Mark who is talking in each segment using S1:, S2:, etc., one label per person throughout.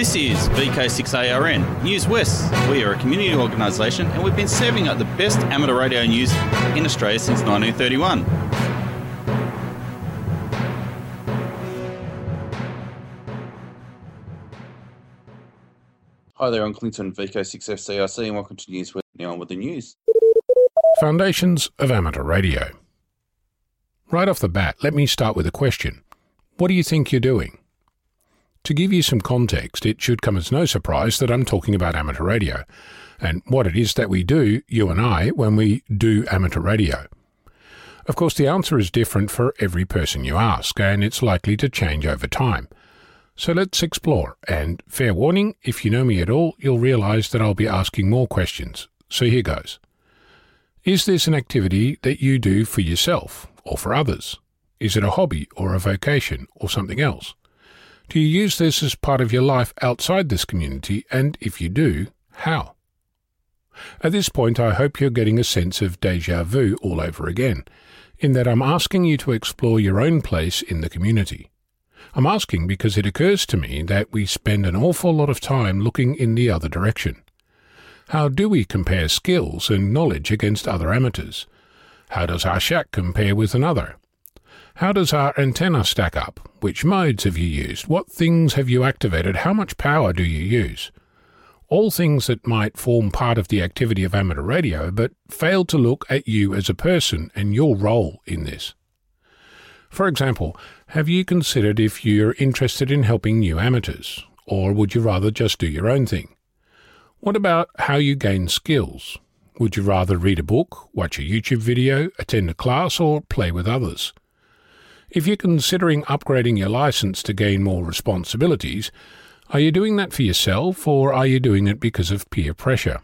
S1: This is VK6ARN, News West. We are a community organisation and we've been serving up the best amateur radio news in Australia since 1931. Hi there, I'm Clinton, VK6FCRC, and welcome to News West. Now on with the news.
S2: Foundations of Amateur Radio. Right off the bat, let me start with a question. What do you think you're doing? To give you some context, it should come as no surprise that I'm talking about amateur radio, and what it is that we do, you and I, when we do amateur radio. Of course, the answer is different for every person you ask, and it's likely to change over time. So let's explore, and fair warning, if you know me at all, you'll realise that I'll be asking more questions. So here goes. Is this an activity that you do for yourself or for others? Is it a hobby or a vocation or something else? Do you use this as part of your life outside this community, and if you do, how? At this point, I hope you're getting a sense of déjà vu all over again, in that I'm asking you to explore your own place in the community. I'm asking because it occurs to me that we spend an awful lot of time looking in the other direction. How do we compare skills and knowledge against other amateurs? How does our shack compare with another? How does our antenna stack up? Which modes have you used? What things have you activated? How much power do you use? All things that might form part of the activity of amateur radio, but fail to look at you as a person and your role in this. For example, have you considered if you're interested in helping new amateurs, or would you rather just do your own thing? What about how you gain skills? Would you rather read a book, watch a YouTube video, attend a class, or play with others? If you're considering upgrading your license to gain more responsibilities, are you doing that for yourself, or are you doing it because of peer pressure?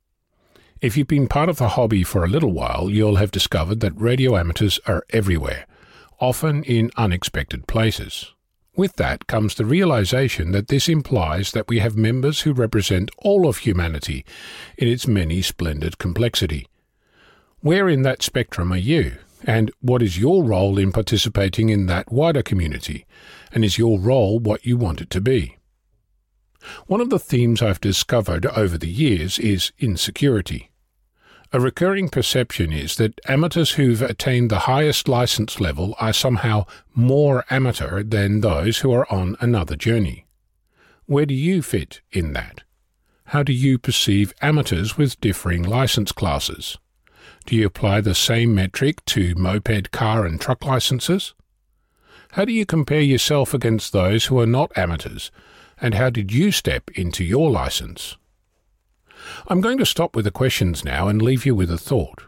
S2: If you've been part of the hobby for a little while, you'll have discovered that radio amateurs are everywhere, often in unexpected places. With that comes the realization that this implies that we have members who represent all of humanity in its many splendid complexity. Where in that spectrum are you? And what is your role in participating in that wider community? And is your role what you want it to be? One of the themes I've discovered over the years is insecurity. A recurring perception is that amateurs who've attained the highest license level are somehow more amateur than those who are on another journey. Where do you fit in that? How do you perceive amateurs with differing license classes? Do you apply the same metric to moped, car and truck licenses? How do you compare yourself against those who are not amateurs, and how did you step into your license? I'm going to stop with the questions now and leave you with a thought.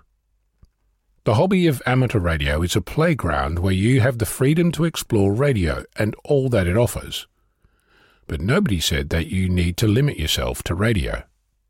S2: The hobby of amateur radio is a playground where you have the freedom to explore radio and all that it offers. But nobody said that you need to limit yourself to radio.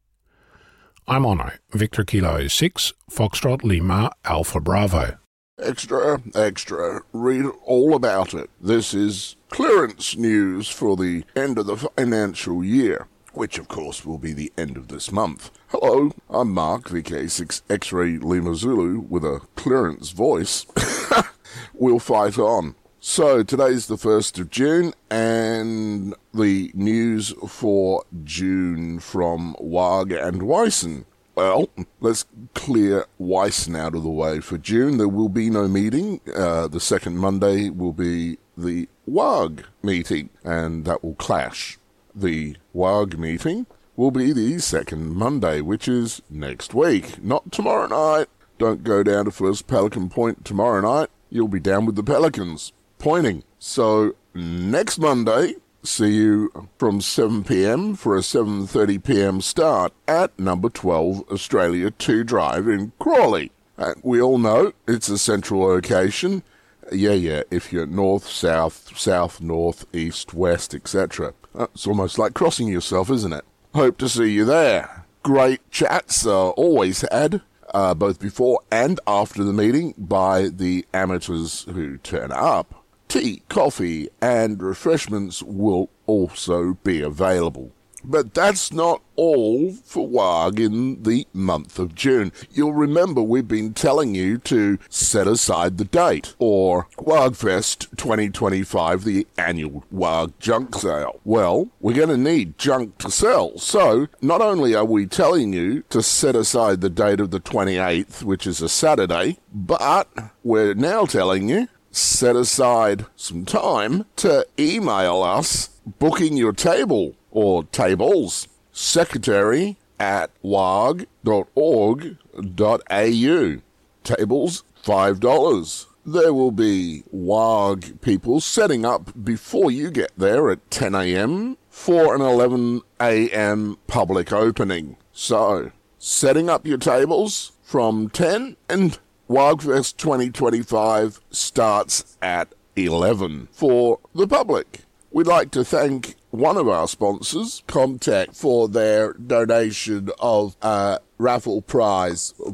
S2: I'm Ono, Victor Kilo 6, Foxtrot Lima Alpha Bravo.
S3: Extra, extra, read all about it. This is clearance news for the end of the financial year, which of course will be the end of this month. Hello, I'm Mark, VK6 X-Ray Lima Zulu, with a clearance voice. We'll fight on. So, today's the 1st of June, and the news for June from WAG and Wyson. Well, let's clear Wyson out of the way. For June, there will be no meeting. The second Monday will be the WAG meeting, and that will clash. The WAG meeting will be the second Monday, which is next week, not tomorrow night. Don't go down to First Pelican Point tomorrow night. You'll be down with the Pelicans, pointing. So, next Monday, see you from 7 p.m. for a 7:30 p.m. start at number 12 Australia 2 Drive in Crawley. And we all know it's a central location. Yeah, if you're north, south, north, east, west, etc. It's almost like crossing yourself, isn't it? Hope to see you there. Great chats are always had, both before and after the meeting, by the amateurs who turn up. Tea, coffee, and refreshments will also be available. But that's not all for WAG in the month of June. You'll remember we've been telling you to set aside the date, or WAGfest 2025, the annual WAG junk sale. Well, we're going to need junk to sell. So, not only are we telling you to set aside the date of the 28th, which is a Saturday, but we're now telling you set aside some time to email us booking your table or tables, secretary@wag.org.au. Tables, $5. There will be WAG people setting up before you get there at 10 a.m. for an 11 a.m. public opening. So, setting up your tables from 10, and WAGfest 2025 starts at 11 for the public. We'd like to thank one of our sponsors, Comtech, for their donation of a raffle prize of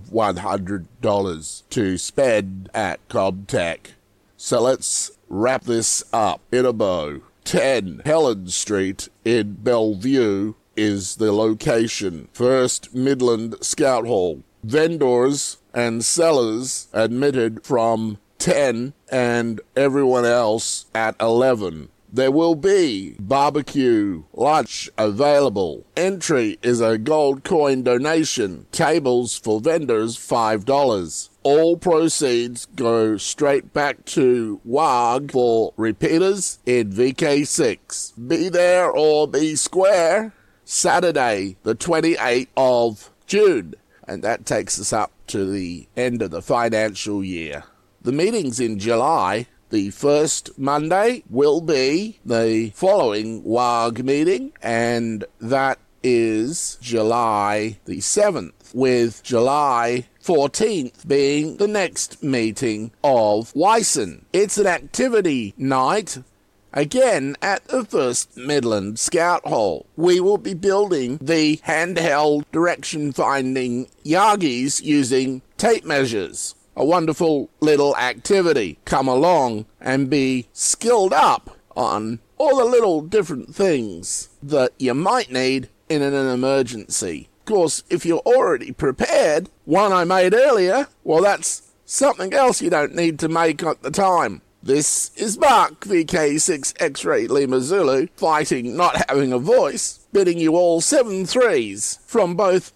S3: $100 to spend at Comtech. So let's wrap this up in a bow. 10 Helen Street in Bellevue is the location. First Midland Scout Hall. Vendors and sellers admitted from 10 and everyone else at 11. There will be barbecue lunch available. Entry is a gold coin donation. Tables for vendors, $5. All proceeds go straight back to WAG for repeaters in VK6. Be there or be square. Saturday, the 28th of June. And that takes us up to the end of the financial year. The meetings in July. The first Monday will be the following WAG meeting, and that is July the 7th, with July 14th being the next meeting of WISON. It's an activity night, again at the First Midland Scout Hall. We will be building the handheld direction-finding Yagis using tape measures. A wonderful little activity. Come along and be skilled up on all the little different things that you might need in an emergency. Of course, if you're already prepared, one I made earlier, well, that's something else you don't need to make at the time. This is Mark, VK6 X-Ray Lima Zulu, fighting not having a voice, bidding you all 7 threes from both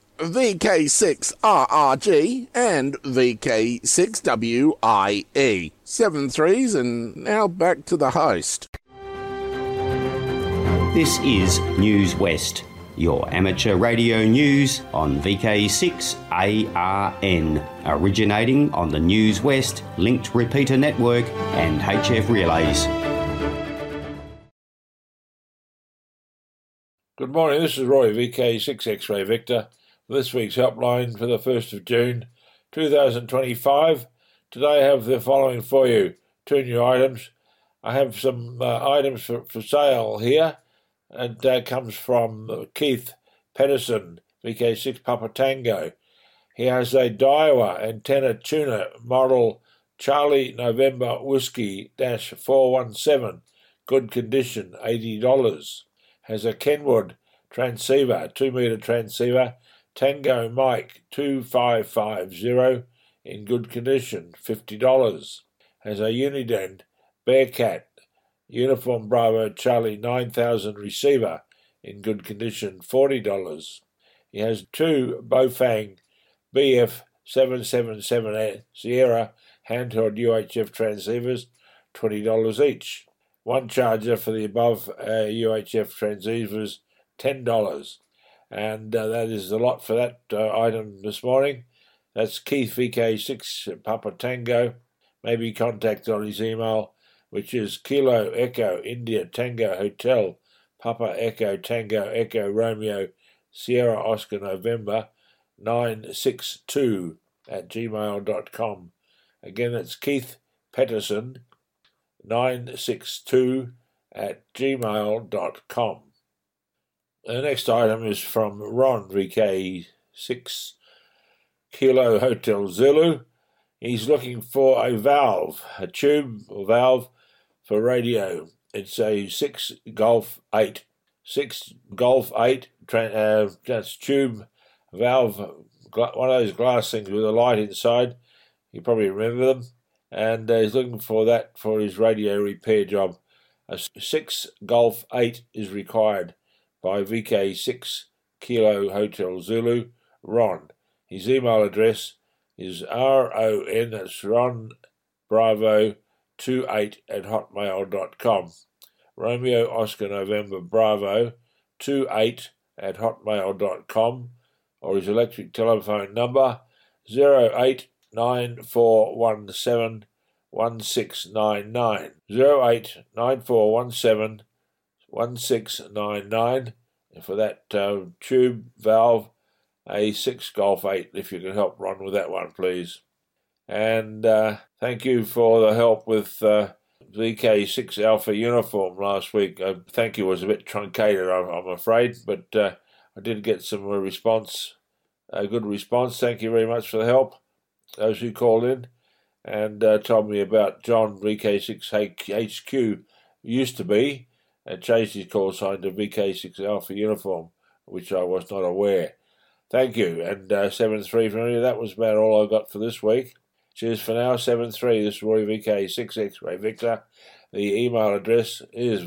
S3: VK6RRG and VK6WIE. 7 threes, and now back to the host.
S4: This is News West, your amateur radio news on VK6ARN, originating on the News West linked repeater network and HF relays.
S5: Good morning, this is Roy, VK6 X-Ray Victor. This week's helpline for the 1st of June 2025. Today I have the following for you. 2 new items. I have some items for sale here, and that comes from Keith Pedersen, VK6 Papa Tango. He has a Daiwa antenna tuner model Charlie November Whiskey -417, good condition, $80. Has a Kenwood transceiver, 2-meter transceiver, Tango Mike 2550 in good condition, $50. Has a Uniden Bearcat Uniform Bravo Charlie 9000 receiver in good condition, $40. He has 2 Bofang BF 777 Sierra handheld UHF transceivers, $20 each. 1 charger for the above UHF transceivers, $10. And that is the lot for that item this morning. That's Keith VK6 Papa Tango. Maybe contact on his email, which is Kilo Echo India Tango Hotel Papa Echo Tango Echo Romeo Sierra Oscar November 962 @gmail.com. Again, that's Keith Peterson 962 @gmail.com. The next item is from Ron, VK6 Kilo Hotel Zulu. He's looking for a valve, a tube or valve for radio. It's a 6 Golf 8 6 Golf 8, that's tube valve, one of those glass things with a light inside. You probably remember them. And he's looking for that for his radio repair job. A 6 Golf 8 is required by VK6 Kilo Hotel Zulu, Ron. His email address is RON, that's Ron Bravo 28@hotmail.com. Romeo Oscar November Bravo 28@hotmail.com, or his electric telephone number 089417 1699, 089417 1699, and for that tube valve, a 6 Golf 8, if you can help Ron with that one, please. And thank you for the help with VK6 Alpha uniform last week. Thank you was a bit truncated, I'm afraid, but I did get some response, a good response. Thank you very much for the help, those who called in and told me about John VK6 HQ used to be, and changed his call sign to VK6 Alpha uniform, which I was not aware. Thank you, and 7-3 from me. That was about all I got for this week. Cheers for now, 7-3. This is Roy VK6 X-Ray Victor. The email address is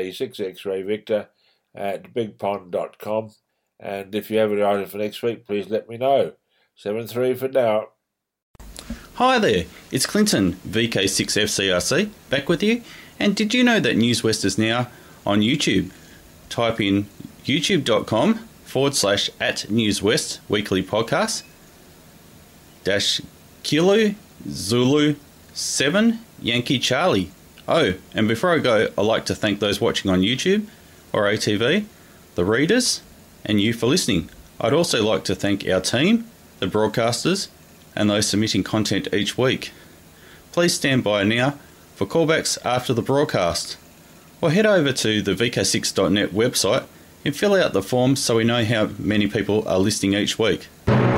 S5: vk6xrayvictor@bigpond.com. And if you have any item for next week, please let me know. 7-3 for now.
S1: Hi there, it's Clinton, VK6FCRC, back with you. And did you know that News West is now on YouTube? Type in youtube.com/@NewsWest weekly podcast -Kilo Zulu 7 Yankee Charlie. Oh, and before I go, I'd like to thank those watching on YouTube or ATV, the readers, and you for listening. I'd also like to thank our team, the broadcasters, and those submitting content each week. Please stand by now for callbacks after the broadcast, or head over to the VK6.net website and fill out the forms so we know how many people are listening each week.